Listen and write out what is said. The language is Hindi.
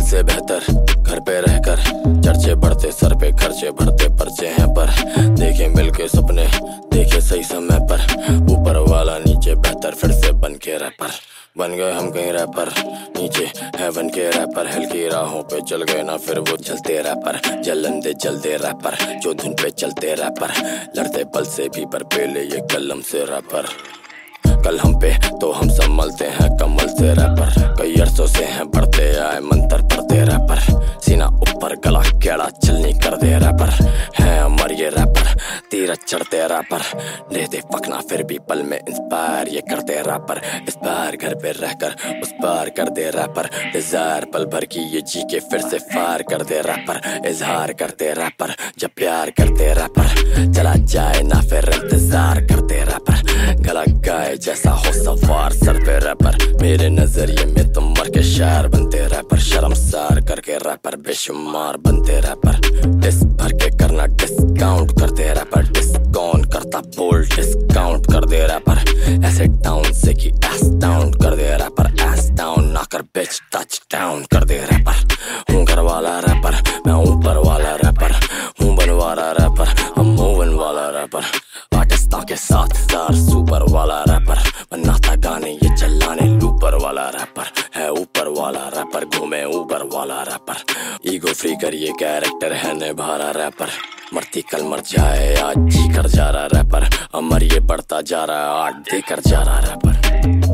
से बेहतर घर पे रहकर, चर्चे बढ़ते सर पे खर्चे बढ़ते पर्चे हैं पर, देखे मिलके सपने देखे सही समय पर, ऊपर वाला नीचे बेहतर फिर से बन के रैपर। बन गए हम कहीं रैपर, नीचे है बन के रैपर, हल्की राहों पे चल गए ना फिर वो चलते रैपर, जलन दे जल दे रैपर, जो धुन पे चलते रैपर, लड़ते पल से भी पर पेले ये कलम से रैपर। कल हम पे तो हम संभलते हैं कमल से रैपर, कई अरसों से हैं बढ़ते आए मंत्र पढ़ते रैपर, सीना ऊपर गला केड़ा चलनी कर दे रैपर, है अमर ये रैपर, तीर चढ़ते रैपर, लेते पकना फिर भी पल में इंस्पायर ये करते रैपर, इस बार घर पे रहकर उस बार कर दे रैपर, डिजायर पल भर की ये जी के फिर से फायर कर दे रैपर, इजहार करते रैपर जब प्यार करते रैपर, चला जाए ना फिर इंतजार करते रैपर, गला गाए जैसा हो सवार सर पे रैपर, मेरे नजरिए में तुम मर के शायर बनते रैपर, शर्मसार करके रैपर बेशुमार बनते रैपर, डिस भर के करना डिस्काउंट करते रैपर, डिस्काउंट करता बोल डिस्काउंट कर दे रैपर, ऐसे डाउन से कि एस डाउन कर दे रैपर, एस डाउन ना कर बिच टच डाउन कर दे रैपर, हूँ घर वाला रैपर मैं ऊपर वाला रैपर, हूँ बनवाला रैपर हम मूवन वाला रैपर, आर्टिस्टों के साथ सार सुपर वाला रैपर, बनाता गाने ये चलाने लूपर वाला रैपर, है ऊपर वाला रैपर घूमे ऊपर वाला रैपर, ईगो फ्री कर ये कैरेक्टर है निभारा रैपर, मरती कल मर जाए आज जी कर जा रहा रैपर, अमर ये बढ़ता जा रहा आर्ट देकर जा रहा रैपर।